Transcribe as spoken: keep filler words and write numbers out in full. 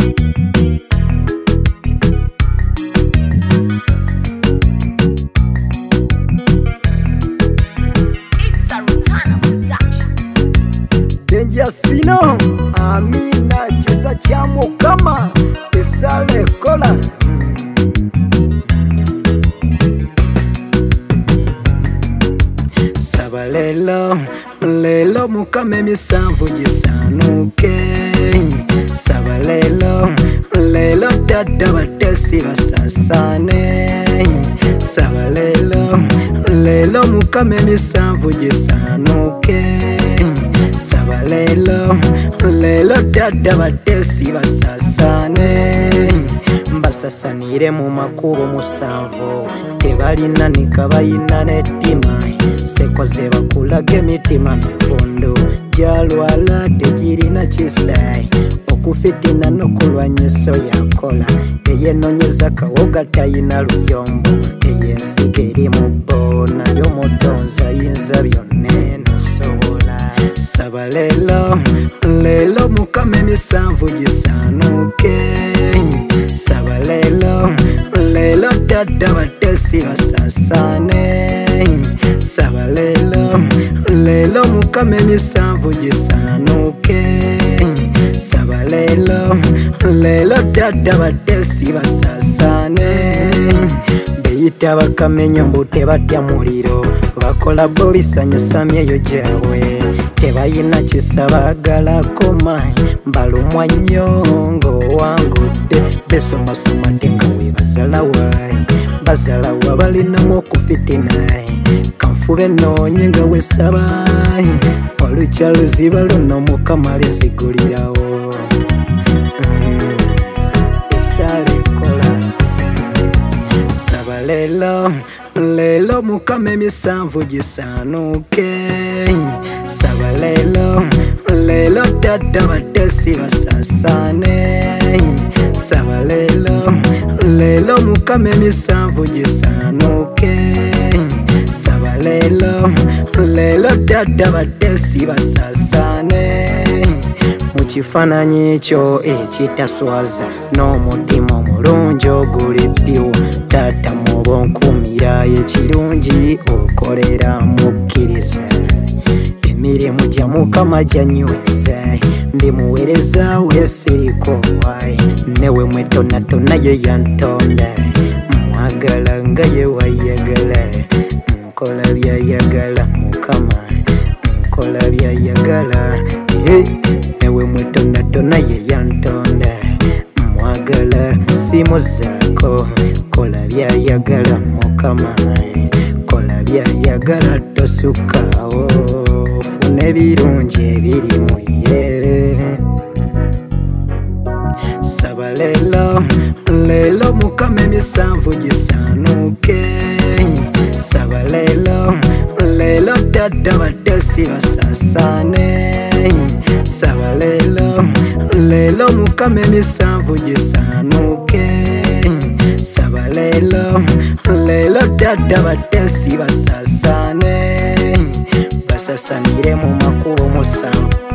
Sino Amina chesa cha mukama esale kola saba lelo lelo mukama emisanvu gisanuke saba lelo lelo dada batesi basasane saba lelo lelo mukama emisanvu gisanuke saba lelo lelo dada batesi basasane basasanire mu makubo musanvu tebalina nikabayina n'ettima sekoze bakulaga emitima mifundu gyalwala tegirina kisayi okufitina n'okulwanyiso yakola eyenonyeza kawoga tayina luyombo eyensiga eri mu bbo nayo mutonzi ayinza byonna enosobola saba lelo lelo mukama emisanvu gisanuke saba lelo lelo dada batesi basasane saba lelo lelo mukama emisanvu gisanuke saba lelo lelo dada batesi basasane beyita bakamenya mbu tebatya muliro bakola bolisanyusa myeyo gyabwe tebayina kisabagalako mayi balumwa nnyo ng'owangudde besomasoma te nga webazala waayi bazalawa balinamu okufitinayi kanfube noonye nga wesabayi olukya luziba luno mukama lezigulirawo esala ekola saba lelo lelo mukama emisanvu gisanuke saba lelo lelo dada batesi basasane saba lelo lelo mukama emisanvu gisanuke saba lelo lelo dada batesi basasane mukifaananyi ekyo ekitaswaza n'omutima omulungi oguli ppiwa taata muba onkumira ekirungi okolera mukkiriza emirimu gya mukama gyanyweza ndi muweereza wesiriko wayi newe mwetonatona ye yantonda mwagala nga ye wayagala nkola byayagala mukama nkola byayagala newe mwetonatona ye yantonda mwagala simu zaako kola byayagala mukama kola byayagala tosukaawo funa ebirungi ebiri mu ye saba lelo lelo mukama emisanvu gisanuke saba lelo lelo dada batesi basasane saba lelo lelo mukama emisanvu gisanuke saba lelo lelo dada batesi basasane basasanire mu makubo musanvu